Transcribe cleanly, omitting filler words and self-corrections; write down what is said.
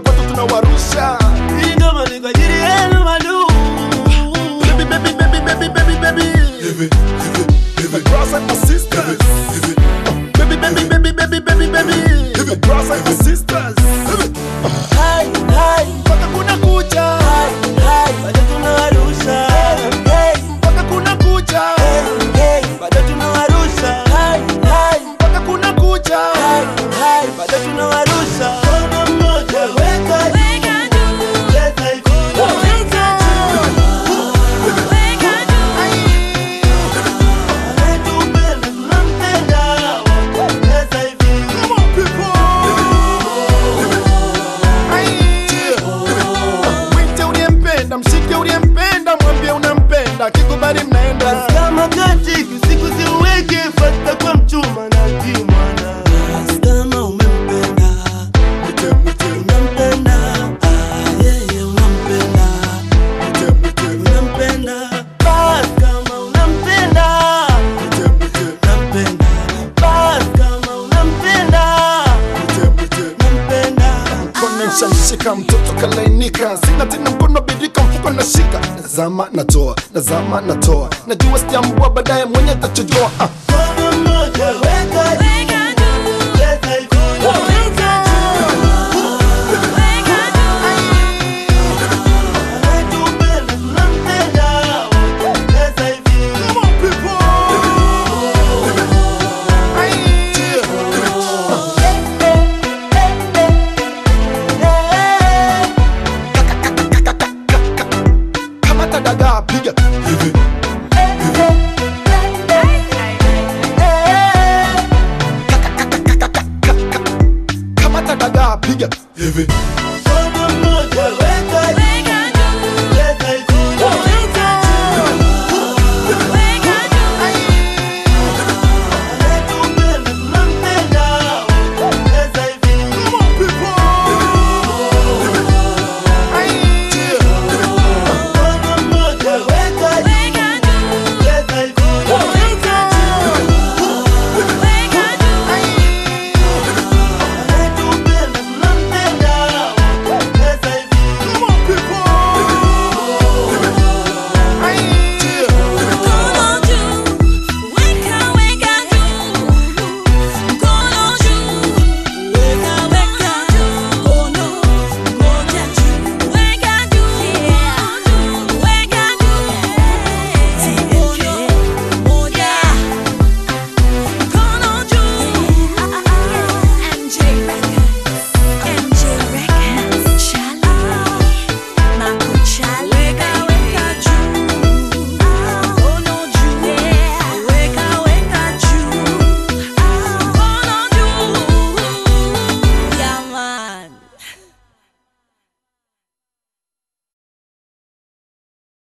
kwetu tunawarusha. Hii ngoma ni kwa ajili yenu madu. Baby, baby, baby, baby, baby, baby. My brothers and my sisters. Baby, baby, baby, baby, baby, baby. My brothers and my sisters. Hai, hai, Mpaka kuna kucha. hai, hai, bado tunawarusha. Hey, Mpaka kuna kucha. hey, bado tunawarusha. Hai, hai, Mpaka kuna kucha. hai, hai, bado tunawarusha. Mkono mmoja weka juu. Leta hivi. Anayetupenda tunampenda. Leta hivi. Come on, people. Mwite uliyempenda, mshike uliyempenda, mwambie unampenda, kikubali mnaenda. Kama kati usiku siweke fasta kwa mchuma na kimwana. Kama umempenda, unampenda, yeye unampenda, unampenda. Bas kama unampenda, unampenda. Bas kama unampenda, unampenda. Mkono nishamshika, mtoto kalainika, sina tena mkono birika, mfuko nashika. Nazama natoa, nazama natoa, najua sijambua baadaye mwenye tachojoa. Mkono mmoja weka